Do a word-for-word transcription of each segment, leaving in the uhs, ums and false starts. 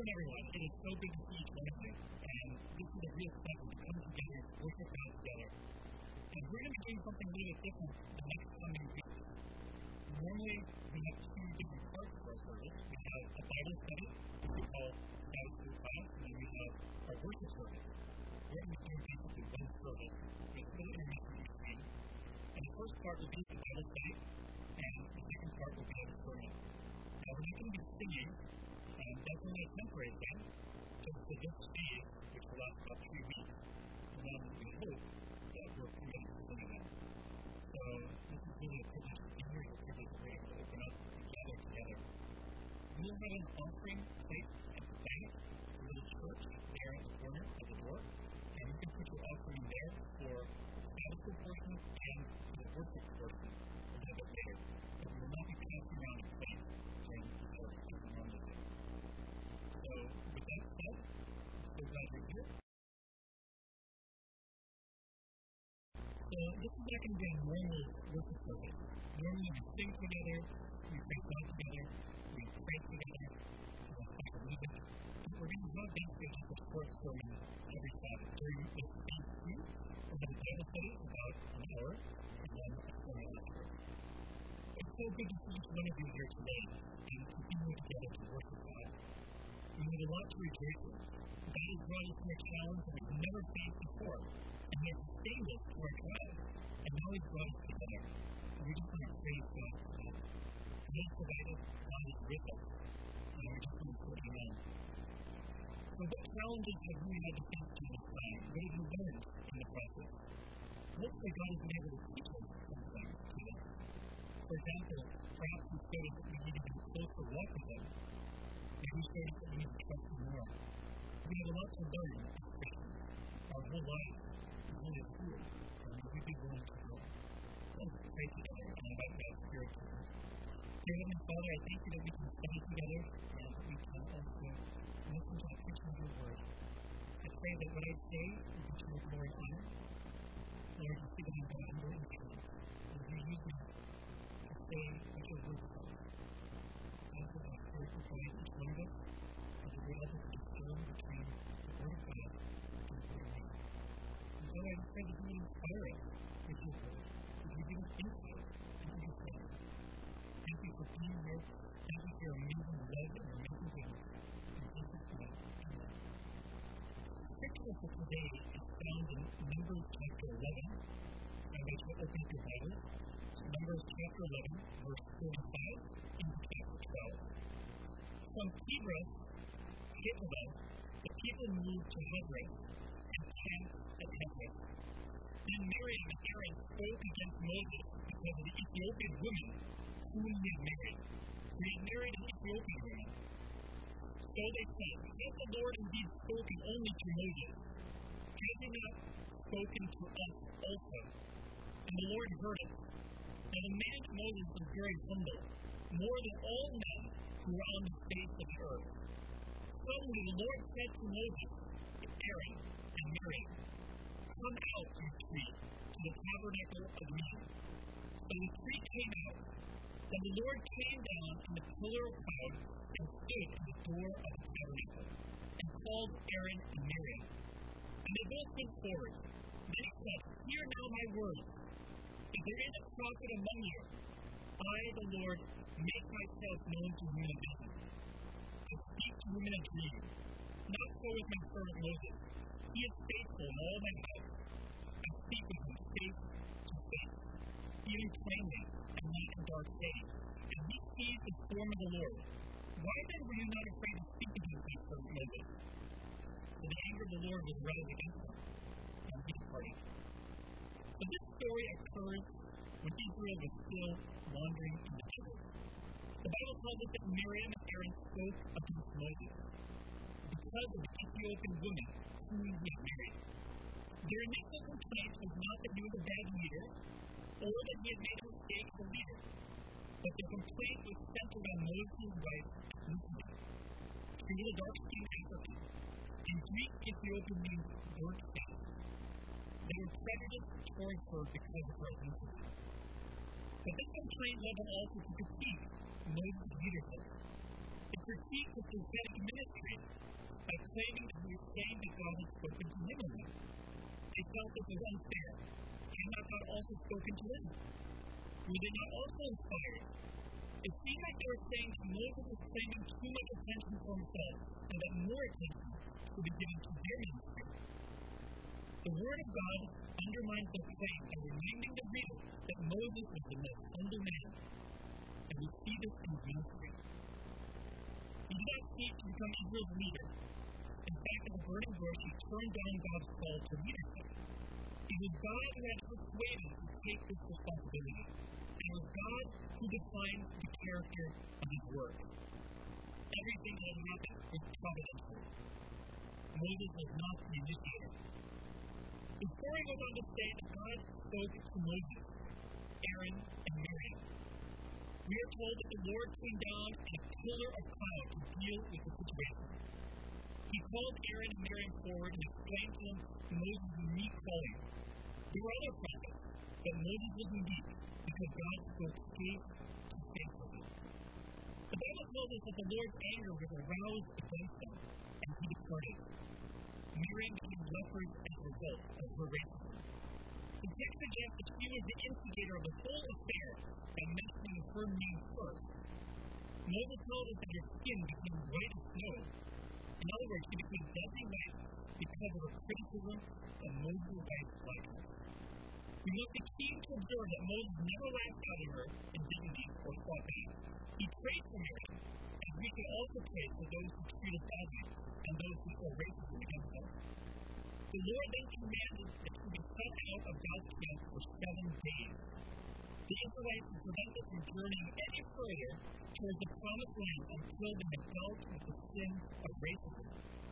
everyone. It is so good to see each one of you. And this is a real pleasure to come together and worship God together. And we're going to be doing something a little bit different the next coming weeks. Normally, we have two different parts of our service. We have a Bible study, which we call Sabbath School class, and then we have our worship service. We're going to be doing basically one service with a little intermission in between. And the first part will be the Bible study, and the second part will be the sermon. Now, we're not going to be singing, and definitely a temporary thing, just for this phase, which will last about three weeks. And then we hope that we're permitted to sing again. So, this is really a privilege to be here, it's a privilege to be able to open up and gather together. We'll have an offering plate at the back, a little church there at the corner of the door, and you can put your offering there for the Sabbath school portion and the worship portion a little bit later. But we will not be passing around a plate during the service as we normally do. So, with that said, I'm so glad you're here. So, this is not going to be a normal worship service. Normally we sing together, we praise God together, we pray together, we special music. And we're going to have basically just a short sermon every Sabbath. During this phase two, we're going to Bible study about an hour, and then a sermon afterwards. It's so good to see each one of you here today, and to be here together to worship God. We have a lot to rejoice in. God has brought us to a challenge that we've never faced before, and He has sustained us through our trials, and now He's brought us together. And we just want to praise God for that. He has provided, God is with us, and we just want to say amen. So what challenges have you had to face during this time? What have you learned in the process? Hopefully God has been able to teach us some things to us. For example, perhaps we stated that we need to do a closer walk with Him. Maybe we stated that we need to trust Him more. We have a lot to learn as Christians. Our whole life is really a school, and we would be willing to grow. Let's pray together and invite God's Spirit to us. Dear Heavenly Father, I thank You that we can study together and that we can also listen to the preaching of Your Word. I pray that what I say will be to Your glory and honor. Lord, You see that I'm God and Your instruments. Would You use me to say what Your Word says? I ask that Your Spirit will guide each one of us, and that we help us to discern between the Word of God and the Word of man. And so I pray that You would inspire us with Your Word, that You give us insight and understanding. Thank You for being here. Thank You for Your amazing love and Your amazing goodness. In Jesus' name, amen. The scripture for today is found in Numbers chapter eleven. I invite you to open up your Bibles. Numbers chapter eleven, verse thirty-five, into chapter twelve. From Kibroth, Hattaavah, the people moved to Hebron and camped at Hebron. Then Miriam and Aaron spoke against Moses because of the Ethiopian woman whom he had married. For he had married an Ethiopian woman. So they said, Has the Lord indeed spoken only to Moses? Has He not spoken to us also? And the Lord heard it. Now the man Moses was very humble, more than all men who were on the face of the earth. Suddenly the Lord said to Moses, Aaron, and Miriam, Come out, you three, to the tabernacle of meeting. So the three came out. Then the Lord came down in the pillar of cloud and stood at the door of the tabernacle, and called Aaron and Miriam. And they both went forward. Then he said, Hear now my words. If there is a prophet among you, I, the Lord, make myself known to him in a vision. I speak to him in a dream. Not so with my servant Moses. He is faithful in all my house. I speak with him face to face, even plainly, and not in dark sayings. And he sees the form of the Lord. Why then were you not afraid to speak to him, my servant Moses? So the anger of the Lord was roused against him, and he departed. So this story occurs when Israel was still wandering in the desert. The Bible tells us that Miriam and Aaron spoke against Moses because of the Ethiopian woman whom he had married. Their initial complaint was not that he was a bad leader or that he had made a mistake as a leader, but the complaint was centered on Moses' wife, Lucy. She was a dark-skinned African. In Greek, Ethiopian means burnt face. They were prejudiced towards her because of her ethnicity. But this complaint led them also to critique Moses' leadership. It critiqued the prophetic ministry spoken to them? Were they not also inspired? It seemed like they were saying that Moses was claiming too much attention for himself and that more attention should be given to their ministry. The Word of God undermines their claim by reminding the reader that Moses was the most humble man, and we see this in his ministry. He did not seek to become Israel's leader. In fact, at the burning bush, he turned down God's call to leadership. It was God who had persuaded him to take this responsibility. And it was God who defined the character of his work. Everything that had happened was providential. Moses was not the initiator. The story goes on to say that God spoke to Moses, Aaron, and Miriam. We are told that the Lord came down in a pillar of cloud to deal with the situation. He called Aaron and Miriam forward and explained to them Moses' unique calling. There were other prophets, but Moses was unique because God spoke face to face with him. The Bible tells us that the Lord's anger was aroused against them, and he departed. Miriam became lepers as a result of her racism. The text suggests that she was the instigator of the whole affair by mentioning her name first. Moses told us that her skin became white as snow. In other words, she became deadly white because of her criticism of Moses' wife's likeness. We must be keen to observe that Moses never laughed out at her indignities or fought back. He prayed for Miriam, as we should also pray for those who treat us badly and those who show racism against us. The Lord then commanded that she be sent out of God's camp for seven days. The Israelites were prevented from journeying any further towards the promised land until they had dealt with the sin of racism.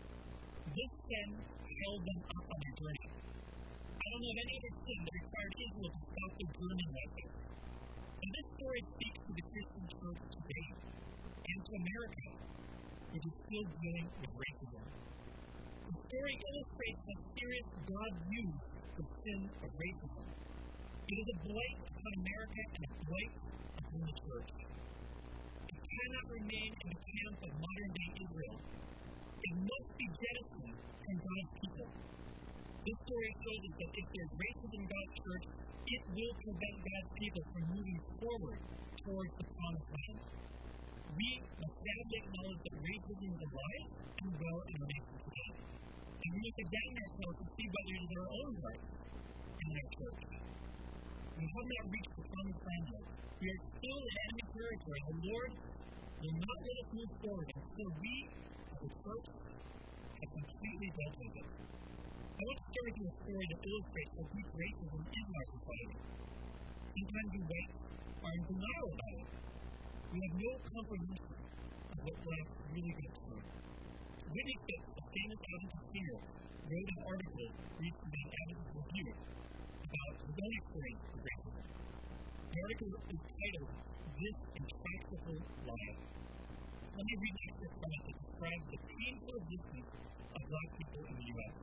This sin held them up on their journey. I don't know of any other sin that required Israel to stop their journey like this. And this story speaks to the Christian church today and to America, which is still dealing with racism. The story illustrates how serious God views the sin of racism. It is a blight upon America and a blight upon the church. It cannot remain in the camp of modern-day Israel. It must be jettisoned from God's people. This story shows us that if there is racism in God's church, it will prevent God's people from moving forward towards the promised land. We must sadly acknowledge that racism is alive and well in our nation today. And we must examine ourselves to see whether it is our own hearts in our church. We have not reached the promised land yet. We are still in enemy territory. The Lord will not let us move forward until we, as a church, have completely dealt with it. I want to start with a story that illustrates how deep racism is in our society. Sometimes we whites are in denial about it. We have no comprehension of what blacks really go through. Whitney Phipps, a famous Adventist singer, wrote an article recently in Adventist Review about his own experience with racism. The article is titled, This Intractable Lie. Let me read an excerpt from it that describes the painful existence of black people in the U S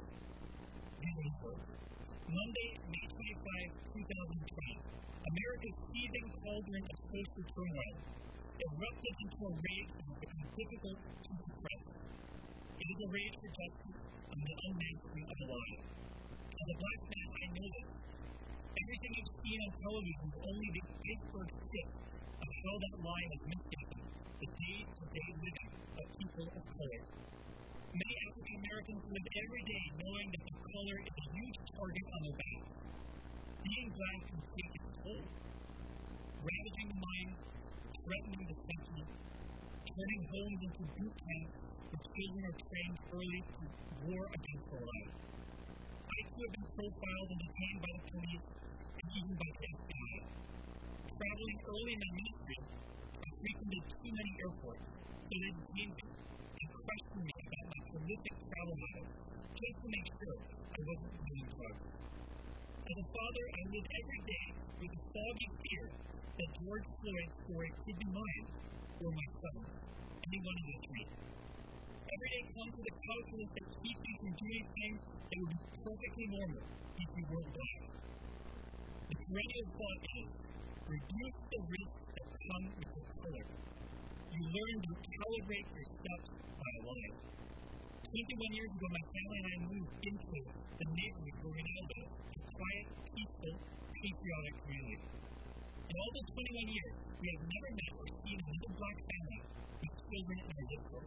Monday, May twenty-fifth, twenty twenty, America's seething cauldron of social turmoil erupted into a rage that has become difficult to suppress. It is a rage for justice and the unmasking of a lie. As a black man, I know this. Everything you've seen on television is only the iceberg tip of how that lie has mistaken the day-to-day living of people of color. Many African Americans live every day knowing that their color is a huge target on their backs. Being black can take its toll, ravaging the mind, threatening the sentiment, turning homes into boot camps where children are trained early to war against the lie. I too have been profiled and detained by the police and even by the F B I. Traveling early in my ministry, I frequented too many airports, so they detained me and questioned me about my prolific travel habits, just to make sure I wasn't doing drugs. As a father, I live every day with the foggy fear that George Floyd's story could be mine or my son's, anyone in the street. Every day comes with a calculus that keeps you from doing things that would be perfectly normal if you weren't black. The perennial thought is, reduce the risks that come with your color. You learn to calibrate your steps by a lie. twenty-one years ago, my family and I moved into the neighborhood where we now live, a quiet, peaceful, patriotic community. In all those twenty-one years, we have never met or seen another black family with children in our zip code.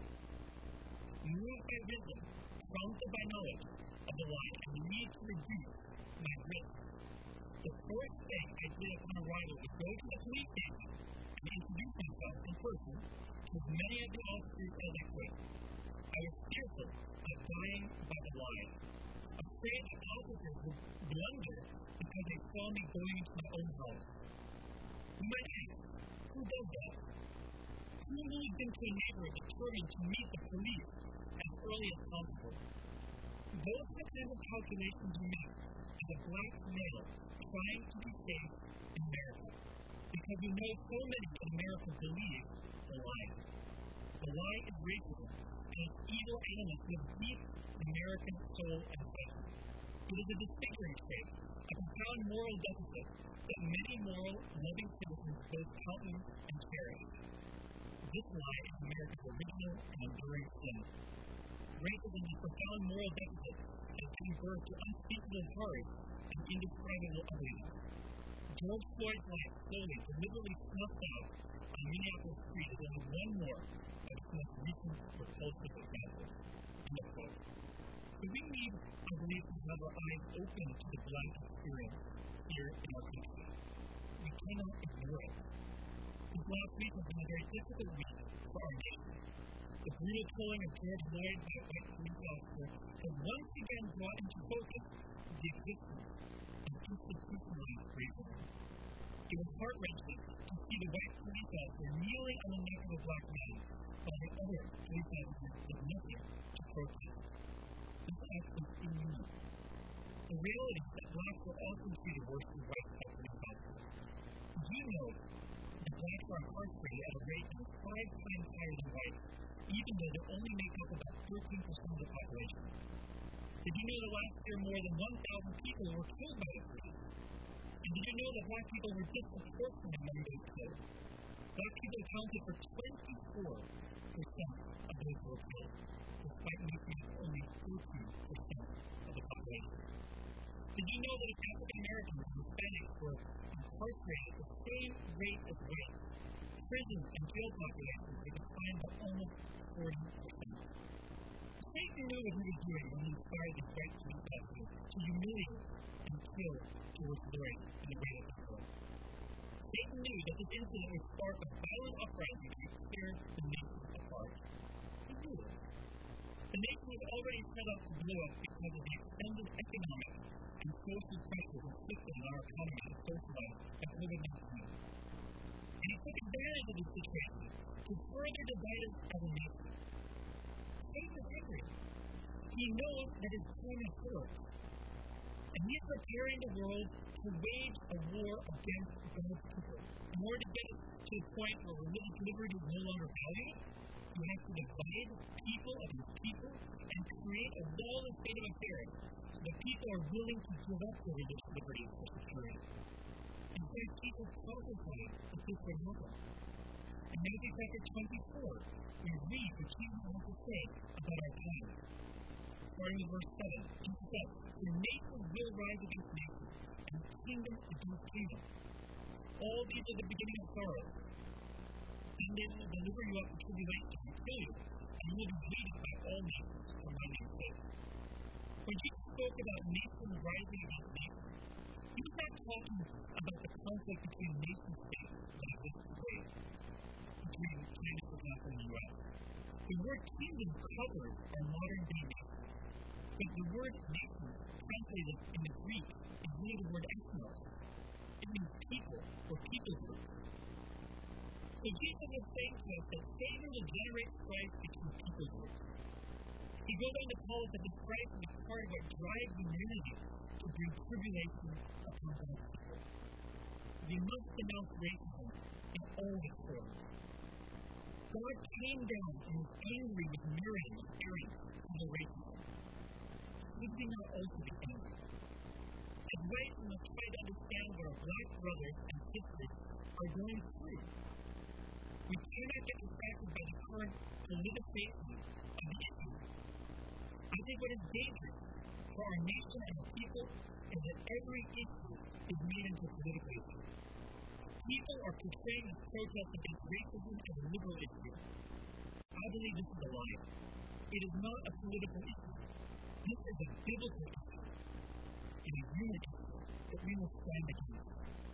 Moved by wisdom, prompted by knowledge of the lie and the need to reduce my risk, the first thing I did upon arrival was go to the police station and introduce myself in person to as many of the officers as I could. I was fearful of dying by the lie, afraid that officers would blunder because they saw me going into my own house. You might ask, who does that? Who moves into a neighborhood determined to meet the police as early as possible? Those are the kinds of calculations you make as a black male trying to be safe in America. Because we know so many in America believe the lie. The lie is racism, and its evil elements live deep in American soul and psyche. It is a disfiguring trait, a profound moral deficit that many moral, loving citizens both countenance and cherish. This lie is America's original and enduring sin. Racism is a profound moral deficit that has given birth to unspeakable horrors and indescribable ugliness. George Floyd's life slowly, deliberately snuffed out on Minneapolis street is only one more of its most recent repulsive examples. End of quote. So we need, I believe, to have our eyes open to the black experience here in our country. We cannot ignore it. This last week has been a very difficult week for our nation. The brutal killing of George Floyd by a white police officer has once again brought into focus the existence of institutionalized racism. It was heart-wrenching to see the white police officer kneeling on the neck of a black man while the other police officers did nothing to protest. This act is inhuman. The reality is that blacks are often treated worse than whites by police officers. Did you know that blacks are incarcerated at a rate that is five times higher than whites, even though they only make up about thirteen percent of the population? Did you know that last year more than one thousand people were killed by the police? And did you know that black people were disproportionate among those killed? Black people accounted for twenty-four percent of those who were killed, despite making up only fourteen percent of the population. Did you know that if African Americans and Hispanics were incarcerated at the same rate as whites, prison and jail populations would decline by almost forty percent? Satan knew what he was doing when he inspired these white police officers to humiliate and kill George Floyd in the way that they did. Satan knew that this incident would spark a violent uprising that would tear the nation apart. He knew it. The nation was already set up to blow up because of the extended economic and social pressures inflicted on our economy and social life by COVID nineteen. And he took advantage of this situation to further divide us as a nation. Satan is angry. He knows that his time is short. And he is preparing the world to wage a war against God's people. In order to get us to the point where religious liberty is no longer valued, he has to divide people against people and create a lawless state of affairs so that people are willing to give up their religious liberties for security. In fact, Jesus prophesied that this would happen. In Matthew chapter twenty-four, we read what Jesus has to say about our times. Starting with verse seven, Jesus said, "The nation will rise against nation, and kingdom against kingdom. All these are the beginning of sorrows. And they will deliver you up to tribulation and kill you, and you will be hated by all nations for my name's sake." When Jesus spoke about nations rising against nations, he was not talking about the conflict between nation-states that exists today, between China, for example, and the U S. The word kingdom covers our modern-day nations. But the word nation, translated in the Greek, is really the word ethnos. It means people, or people groups. So Jesus is saying to us that Satan will generate strife between people groups. He goes on to tell us that the strife is part of what drives humanity to bring tribulation upon God's people. We must denounce racism in all its forms. God came down and was angry with Miriam and Aaron for the racism. Would we not also be angry? As whites, we must try to understand what our black brothers and sisters are going through. We cannot get distracted by the current politicization of the issue. think what is dangerous for our nation and our people is that every issue is made into a political issue. People are portraying this protest against racism as a liberal issue. I believe this is a lie. It is not a political issue. This is a biblical issue. It is a human issue that we must stand against.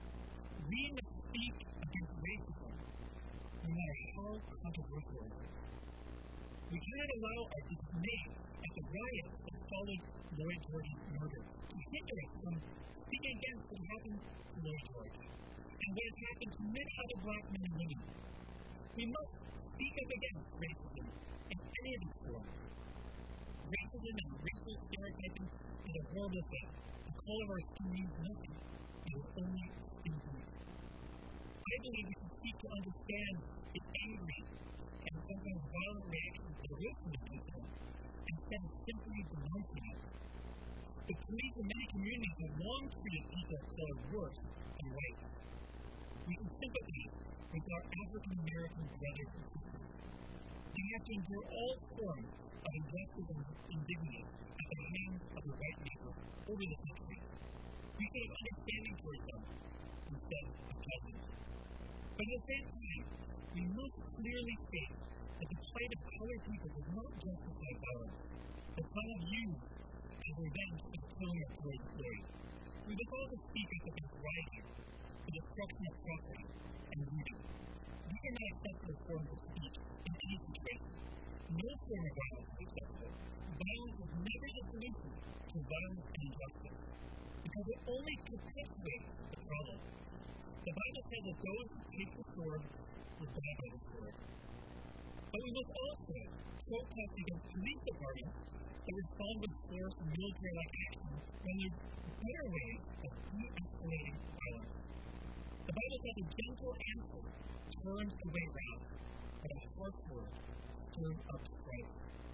We must speak against racism, no matter how controversial it is. We cannot allow our dismay at the riots that followed Lloyd George's murder to hinder us from speaking against what happened to Lloyd George and what has happened to many other black men and women. We must speak up against racism in any of its forms. Racism and racial stereotyping is a horrible thing. The color of our skin means nothing. It is only skin deep. I believe we can seek to understand the angry and sometimes violent reactions to the racism of people instead of simply denouncing it. The police in many communities have long treated people of color worse than white. We can sympathize with our African American brothers and sisters. They have to endure all forms of injustice and indignity at the hands of the white people over the centuries. We should have understanding towards them instead of judgment. But at the same time, we must clearly state that the plight of colored people does not justify violence. The Son of you as revenge for the killing of George Floyd. We must also speak up against rioting, the destruction of property, and looting. We cannot accept the forms of speech in any situation. No form of violence is acceptable. Violence is never the solution to violence and injustice, because it only perpetuates the problem. The Bible says that those who take the sword will die by the sword. But we must also protest against police departments that respond with force and military-like action when there's better ways of de-escalating violence. The Bible says a gentle answer turns away wrath, but a harsh word stirs up strife.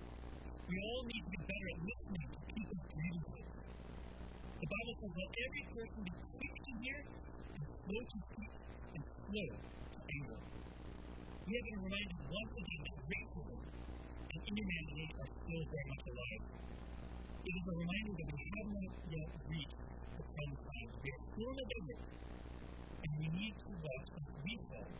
We all need to be better at listening to people's grievances. The Bible says that every person be quick to hear and slow to speak and slow to anger. We have been reminded once again that racism and inhumanity are still very much alive. It is a reminder that we have not yet reached the promised land. We are still in the desert, and we need to watch as we fall.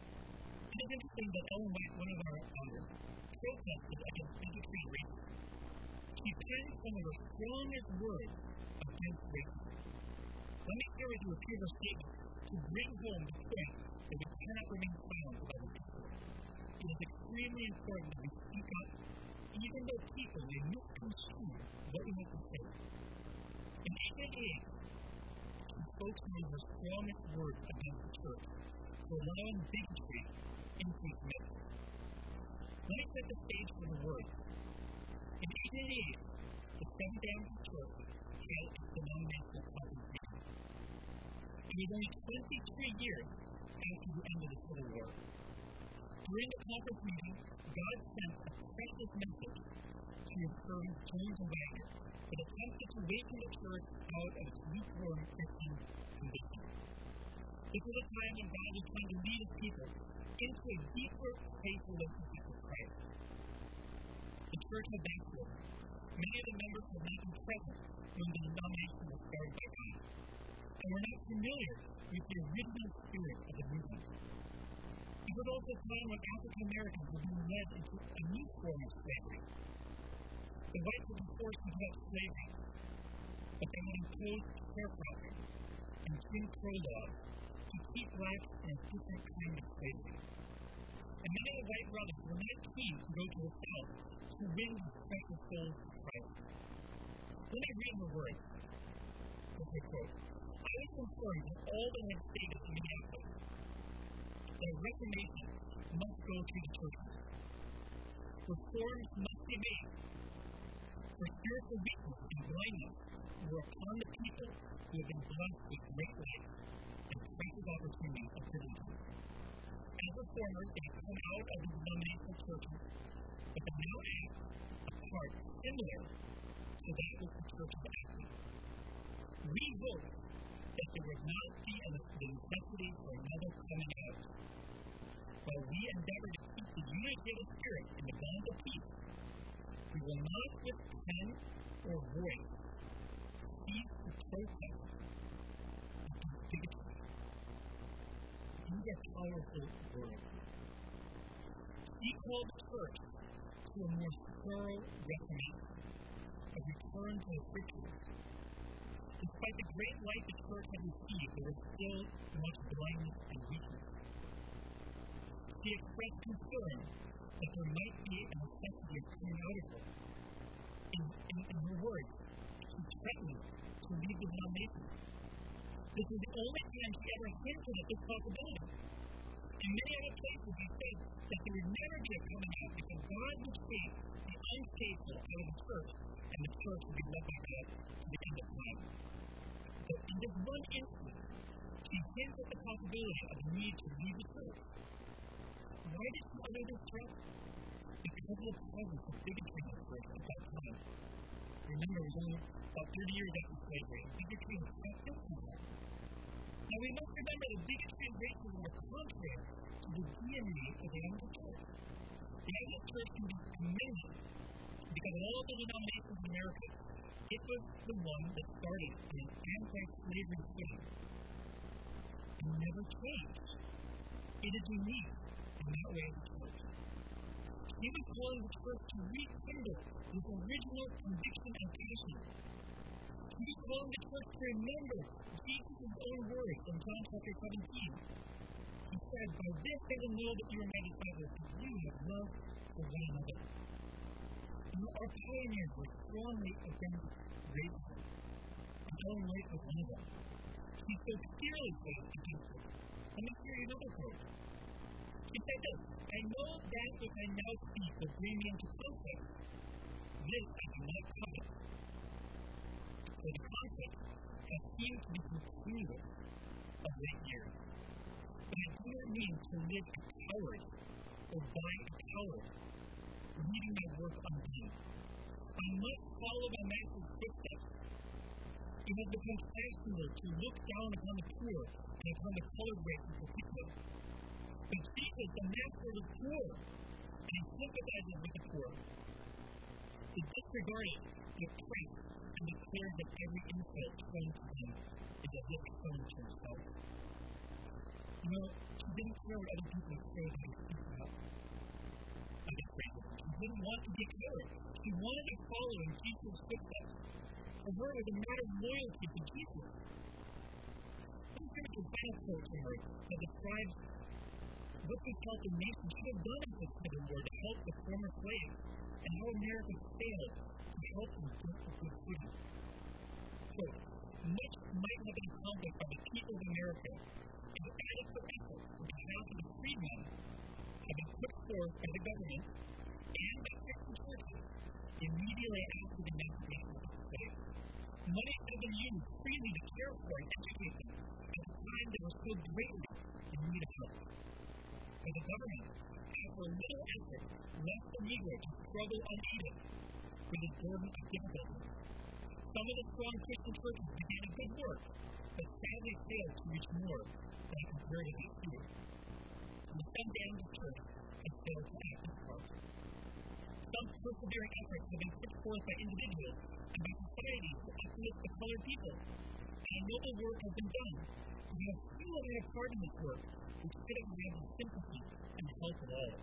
It is interesting that Ellen White, one of our founders, protested against bigotry and racism. She penned some of her strongest words against racism. Let me share with you a few of her statements to bring home the point that we cannot remain silent about this issue. It is extremely important that we speak up, even though people may misconstrue what we have to say. In eighteen eighty-eight, she spoke some of her strongest words against the church for allowing bigotry into its midst. Let me set the stage for the words. In eighteen eighty-eight, the Seventh Baptist Church held its denominational conference meeting. It was only twenty-three years after the end of the Civil War. During the conference meeting, God sent a precious message to his servants James and Wagner that attempted to waken the church out of its lukewarm Christian condition. This was a time when God was trying to lead his people into a deeper faith relationship with Christ. The church had backslidden. Many of the members had not been present when the denomination was started by God, and were not familiar with the original spirit of the movement. It was also a time when African Americans were being led into a new form of slavery. The whites had been forced to give up slavery, but they had imposed sharecropping and Jim Crow laws to keep blacks in a different kind of slavery. And many of the white brothers were not keen to go to the South to win these precious souls to Christ. Let me read the words. This is a quote. I was confirmed with all that I had stated in Minneapolis, that a reformation must go through the churches. Reforms must be made, for spiritual weakness and blindness were upon the people who have been blessed with great life and precious opportunities and privileges. As reformers, they have come out of the denominational churches, but they now act a part similar to that which the church is acting. We hope that there would not be a necessity for another coming out, while we endeavor to keep the unity of the Spirit in the bond of peace. We will not, with pen or voice, cease to protest against bigotry. These are powerful words. He called the church to a more thorough reformation, a return to the scriptures. Despite the great light the church had received, there was still much blindness and weakness. She expressed concern that there might be a necessity of coming out of it. In, in, in her words, she threatened to leave the denomination. This was the only time she ever hinted at this possibility. In many other places, he said that there would never be a coming out because God would take the unfaithful out of the church, and the church would be left by God to the end of time. But in this one instance, she hints at the possibility of the need to leave the church. Why did she utter this threat? Because of the presence of bigotry in the church at that time. Remember, it was only about thirty years after slavery, and bigotry was practiced in that. Now, we must remember that bigotry and racism are contrary to the D N A of the Anglican Church. The Anglican Church can be commended because of all the denominations in America, it was the one that started an anti-slavery thing. It never changed. It is unique in that way as a church. He was calling the church to rekindle this original conviction and passion. He was calling the church to remember Jesus' own words in John chapter seventeen. He said, "By this they will know that you are my disciples, if you have love for one another." You know, our pioneers were strongly against racism. And Ellen White was one of them. He spoke fearlessly against it. Let me hear you another quote. He said this, "I know that which I now speak will bring me into conflict. This I do not covet." So the conflict has seemed to be continuous of late years. But I do not mean to live a coward or die a coward, leaving my work undone. I must follow my master's footsteps. It has become fashionable to look down upon the poor and upon the colored race in particular. But Jesus, the master, was poor, and he sympathizes with the poor. To disregard it, the oppressed, and declares that every insult shown to him is as if shown to himself. You know, he didn't care what other people said that he speaks about. Against racism. He didn't want to be coward. He wanted to follow in Jesus' footsteps. For her, it was a matter of loyalty to Jesus. Let's hear the final quote from her that describes what we felt the nation should have done in this civil war to help the former slaves, and how America failed to help them get a good freedom. Quote, "Much might have been accomplished by the people of America if adequate efforts on behalf of the freedmen have been put forth by the government and by Christian churches immediately after the emancipation of the slaves. Money could have been used freely to care for and educate them at the time they were so greatly in need of help. But the government, after a little effort, left the Negro to struggle unaided with his burden of difficulties. Some of the strong Christian churches began a good work, but sadly failed to reach more than a comparatively few. And the Sunday Church has failed to act its part. Some persevering efforts have been put forth by individuals and by societies to uplift the colored people, and a noble work has been done. We have few have had a part in this work, which could have had the sympathy and help of all.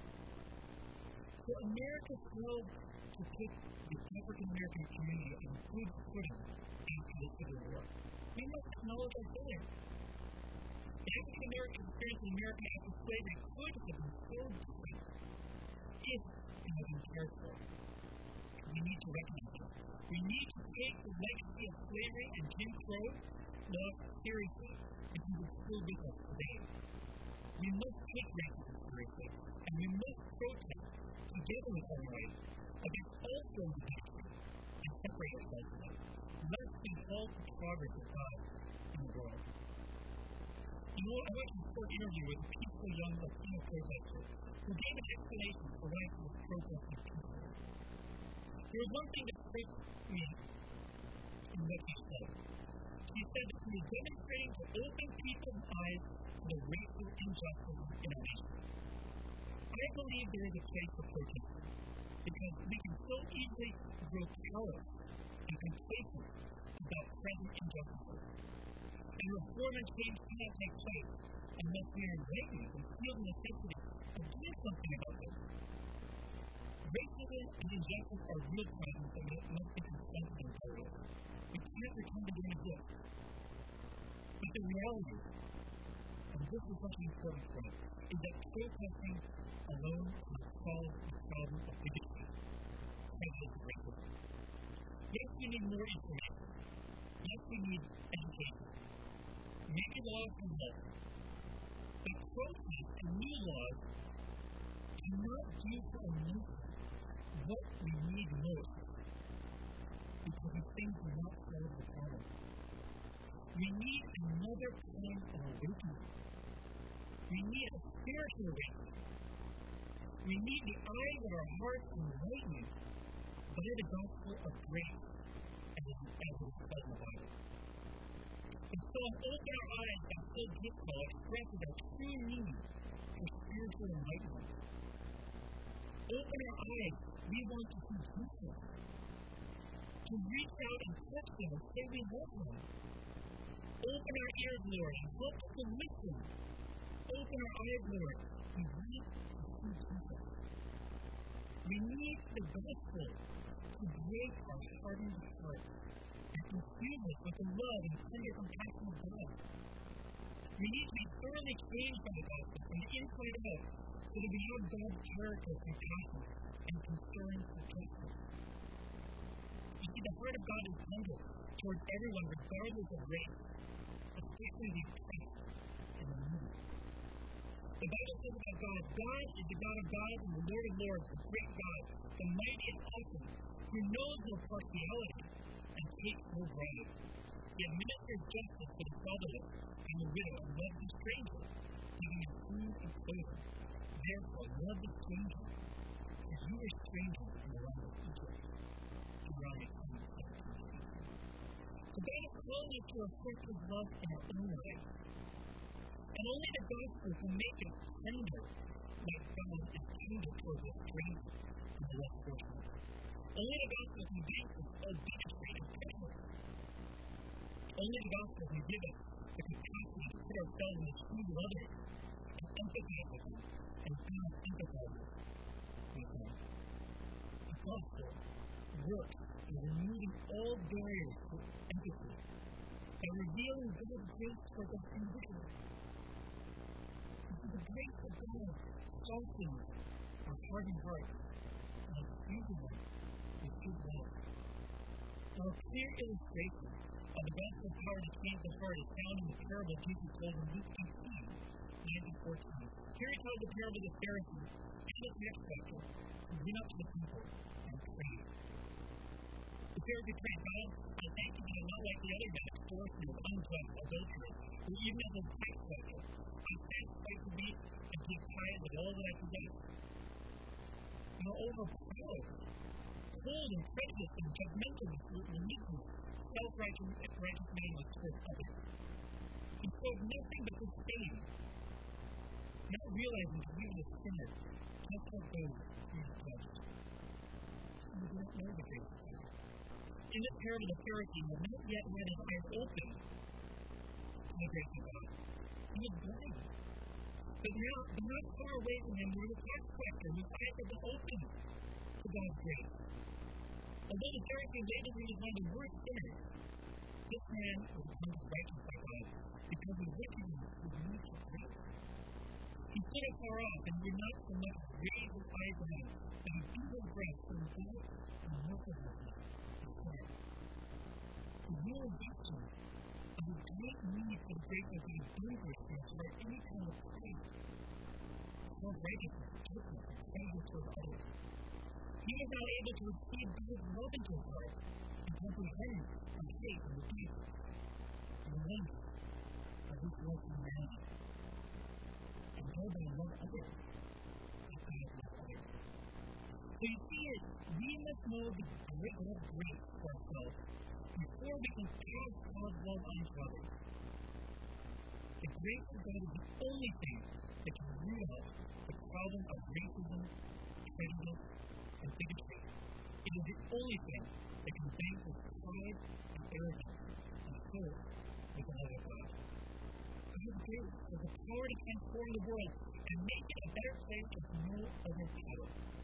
So America failed to put the African American community on good footing after the Civil War. We must acknowledge our failure. The African American experience in America after slavery could have been so different if it had been cared for. We need to recognize it. We need to take the legacy of slavery and Jim Crow laws seriously because it's still with us today. We must take racism seriously, and we must protest together with our rights against all forms of bigotry and separate ourselves from it, lest we halt the progress of God in the world. You know, I watched a short interview with a peaceful young Latino protester who gave an explanation for why he was protesting peacefully. There was one thing that struck me in what he said. He said that he was demonstrating to open people's eyes to the racial injustices in our nation. I believe there is a place for protesting. because we can so easily grow callous and complacent about present injustices. And reform and change cannot take place unless we are enlightened and feel the necessity of doing something about this. Racism and injustice are real problems that must be confronted and dealt with. We can't pretend they don't exist. But the reality, and this is such an important point, is that protesting alone cannot solve the problem of bigotry, prejudice, and racism. Yes, we need more information. Yes, we need education. Maybe laws can help. But protest and new laws cannot do for a nation what we need most, because these things do not solve the problem. We need another kind of awakening. We need a spiritual awakening. We need the eyes of our hearts enlightened by the gospel of grace, as it is called in the Bible. And so, open our eyes and full gift call expresses our true need for spiritual enlightenment. Open our eyes. We want to see Jesus. To reach out and touch them and say we love them. Open our ears, Lord, and help us to listen. Open our eyes, Lord. We need to see Jesus. We need the gospel to break our hardened hearts and infuse us with the love and tender compassion of God. We need to be thoroughly changed by the gospel from the inside out so that we have God's character of compassion and concern for justice. You see, the heart of God is tender towards everyone, regardless of race, especially the oppressed and the needy. The Bible says about God, God is the God of gods and the Lord of lords, the great God, the mighty and awesome, who knows no partiality and takes no bribe. He administers justice to the fatherless and the widow and loves the stranger, giving him food and clothing. Therefore, love the stranger, for you were strangers in the land of Egypt. Deuteronomy seventeen. So God is calling us to reflect His love in our own lives. And only the gospel can make us tender, like God is tender towards the stranger and the less fortunate. Only the gospel can give us all bigotry and prejudice. Only the gospel can give us the capacity to put ourselves in the shoes of others and empathize with them, and God empathizes with them. The gospel works in removing all barriers to empathy and revealing God's grace towards us individually. The grace of God softens our hardened hearts and infuses them with His love. Now, a clear illustration of the gospel's power to change the heart is found in the parable Jesus told in Luke eighteen, nine to fourteen. Here He tells the parable of the Pharisee and the tax collector who went up to the people and prayed. The Pharisee prayed, God, I thank you that I'm not like the other men, extortioners, unjust, adulterers, who even as a tax collector, I sacrifice to meat and give tithes of all that I possess. Now, overpowered, cold and prejudiced and judgmental with meekness, self-righteous righteous man was towards others. He showed nothing but disdain, not realizing that he was a sinner, just like those who he judged. So we don't know the grace of God. In this parable, the Pharisee had not yet had his eyes open to the grace of God. He was blind. But now, but not far away from him was a tax collector whose eyes had been opened to God's grace. Although the Pharisee labeled him as one of the worst sinners, this man was accounted righteous by God because he recognized his need for grace. He stood afar off and would not so much as raise his eyes to him, but he beat his breast and God and mercifully said, the realization of the great need for the grace of God dangerousness without any kind of praise, self-righteousness, judgment, and praise toward others. He was not able to receive God's love into his heart and comprehend the faith and the deep and the length of His love for humanity. And thereby love others as God loves others. So you see it, we must know the great love of grace for ourselves before we can pass God's love on to others. The grace of God is the only thing that can root out the problem of racism, prejudice, and bigotry. It is the only thing that can vanquish pride and arrogance and fill it with the love of God. God's grace has the power to transform the world and make it a better place with no other power.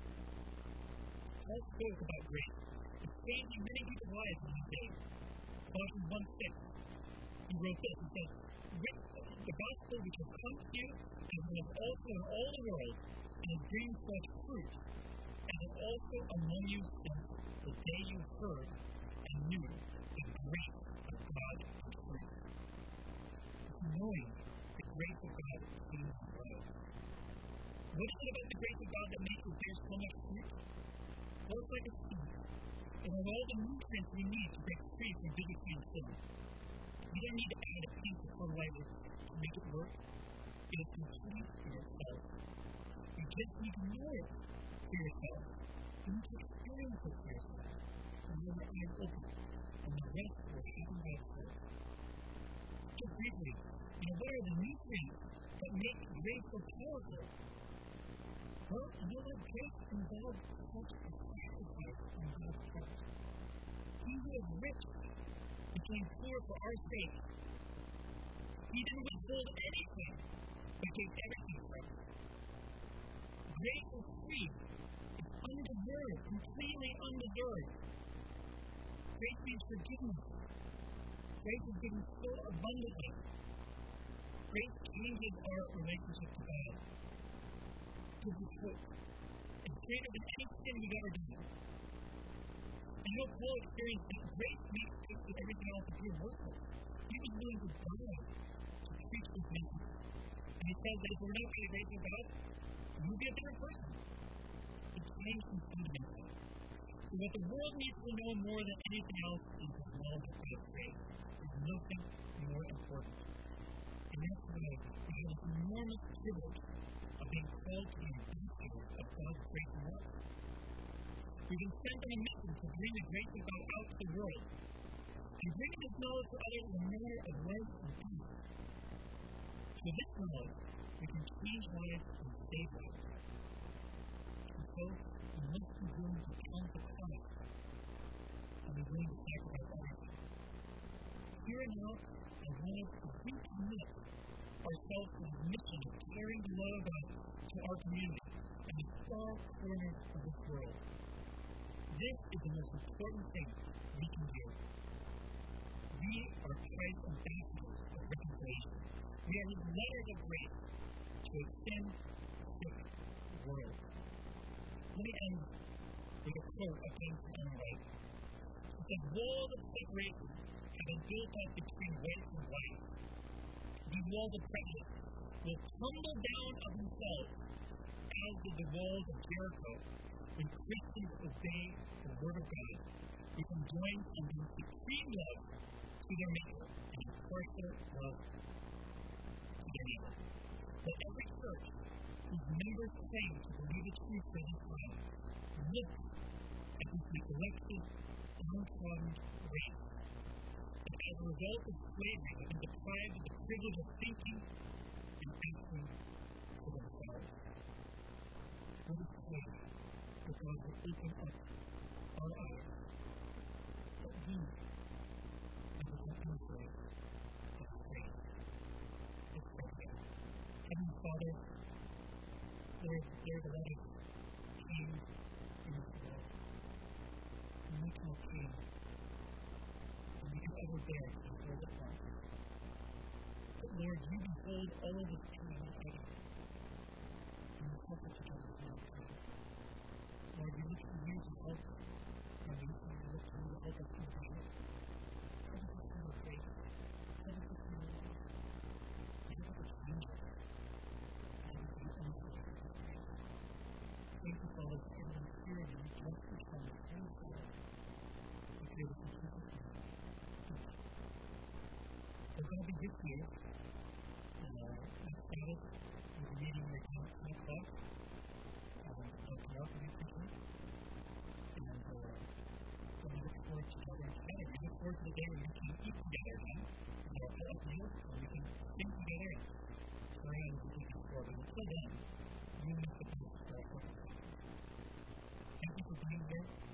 Paul spoke about grace. It's changing many people's lives in these days. Colossians one six, he wrote this, he said, "With the gospel which has come to you, as it is also in all the world, and is bringing forth fruit, and is also among you since the day you heard and knew the grace of God and truth." It's knowing the grace of God changes lives. What is it about the grace of God that makes it bear so much fruit? Well, it's like a seed. It has all the nutrients we need to break free from bigotry and sin. You don't need to add a piece of fertilizer to make it work. It is complete for yourself. You just need to know it for yourself. You need to experience it for yourself. And then your eyes open. And the rest will happen by itself. Just briefly, you know, what are the nutrients that make grace so powerful? Well, you know that grace involves such a sacrifice on God's part. He who is rich became poor for our sake. He didn't withhold anything, but gave everything for us. Grace is free. It's undeserved, completely undeserved. Grace means forgiveness. Grace is given so abundantly. Grace changes our relationship to God. Gives us hope. It's greater than any sin we've ever done. And you know, Paul experienced that grace makes us with everything else appear worthless. He was willing to die to preach this message. And he says that if we're not by the grace of God, we'll be a different person. It changed him fundamentally. So what the world needs to know more than anything else is the knowledge of God's grace. There's nothing more important. And that's why we have this enormous privilege of being called to be ambassadors of God's grace and love. We've been sent on a mission to bring the grace of God out to the world. And bringing this knowledge to others is a matter of life and death. So this knowledge, we can change lives and save lives. And so, we must be willing to count the cost and be willing to sacrifice everything. Here and now, I want us to recommit ourselves to the mission of carrying the love of God to our community and the far corners of this world. This is the most important thing we can do. We are Christ's ambassadors of reconciliation. We are his letters of grace to a sin-sick world. Let me end with a quote of James White. It says, "Walls of separation have been built up between whites and whites. These walls of prejudice will tumble down of themselves, as did the walls of Jericho. When Christians obey the word of God, we can join in the supreme love to their Maker and impartial love to their neighbor. Let every church whose members claim to believe the truth for this time look at this neglected, downtrodden race. And as a result of slavery, have been deprived of the privilege of thinking and acting for themselves. Let us pray that God will open up our eyes, that we may become emissaries of His grace. Let's pray. Heavenly Father, Lord, there's a lot of pain in this world. Emotional pain. And we can ever bear to behold it once. But Lord, you behold all of this pain already. And you help us to get through it. Lord, we look to you to help us. Lord, we look to you to help us to bear it. Help us to see your grace. Help us to see your love. Help us to change us. Help us to be emissaries of this grace. Thank you, Father, for everyone here and you bless us from the same side. We pray this in Jesus' name. We're going to be with you uh, next Sabbath. We'll be meeting at ten o'clock. Doctor Mark will be preaching. And uh, so we look forward to gathering together. We look forward to the day when we can eat together again. With our full meals, and we can sing together and pray as we did before. But until then, you make the best for our circumstances. Thank you for find your